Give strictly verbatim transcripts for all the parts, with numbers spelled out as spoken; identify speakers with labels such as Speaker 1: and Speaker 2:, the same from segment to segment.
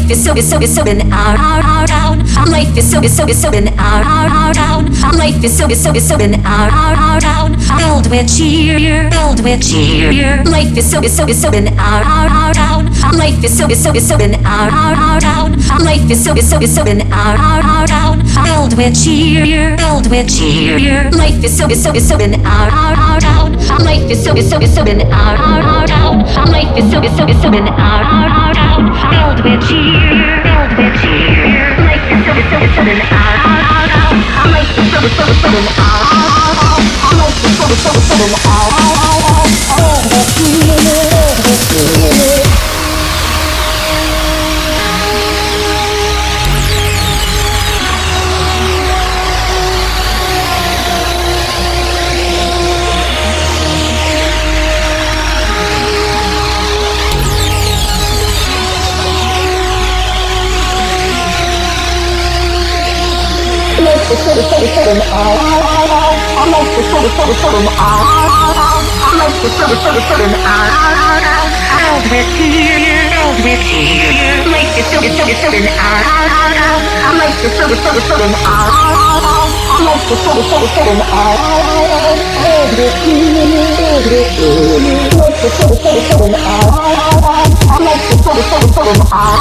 Speaker 1: Life is so is so is so in our our our town. Life is so is so is so in our our our town. Life is so is so is so in our our our town. Filled with cheer, filled with cheer. Life is so is so is so in our our our town. Life is so is so is so in our our our town. Life is so is so is so in our our our town. Filled with cheer, filled with cheer. Life is so is so is so in our our our town. Life is so is so is so in our our our town. Life is so is so is so in our our our town. Filled with cheer, filled with cheer. Life is so is so is so in our our our town. Life is so is so is so in our our our town. Life is so is so is so in our our our town. Filled with cheer, filled with cheer. I like the city, city, city, I like the city, city, city, I like the city, city, city, filled with cheer, filled with cheer. Like the city, city, city, I like the city, city, city, I like the city, city, city, filled with cheer, filled with cheer. Like the city, city, city, I like the city, city, city,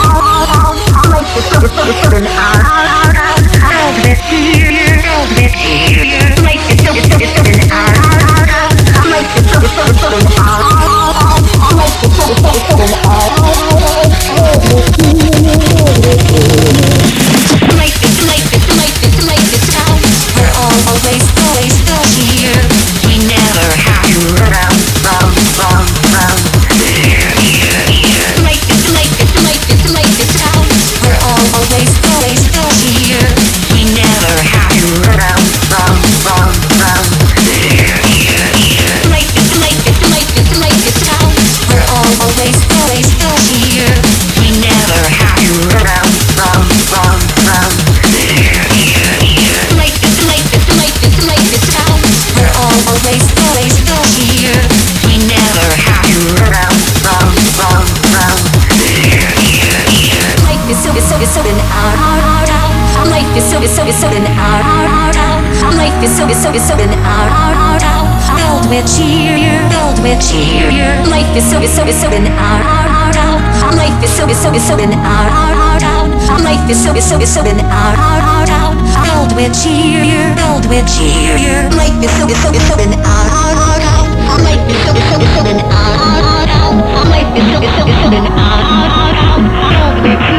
Speaker 1: I like the city, city, city, filled with cheer, filled with cheer. Like the city, city, city, I like the city, city, city, I like the city, city, city, filled with cheer, filled with cheer. Like this, like this, like this, like this sound. We're always, always still here. We never have to run, run, run, run. Here, here, here. Like this, like this, like this, like this sound. We're always, always still here. We never have to run, run, run, run. Here, here, here. Like this, like this, like this, like this sound. We're always, always still here. We never have to run, run, run, run. Here, here, here. Like this, like this, like this, like this sound. We're always, always still here. We never have to run, run, run, run. Here, here, here. Life is so is so is so in our our our town. Life is so is so is so in our our our town. Life is so is so is so in our our our town. Filled with cheer, filled with cheer. Life is so is so is so in our our our town. Life is so is so is so in our our our town. Life is so is so is so in our our our town. Filled with cheer, filled with cheer. Life is so is so is so in our our our town. Life is so is so is so in our our our town. Life is so is so is so in our our our town. Filled with cheer.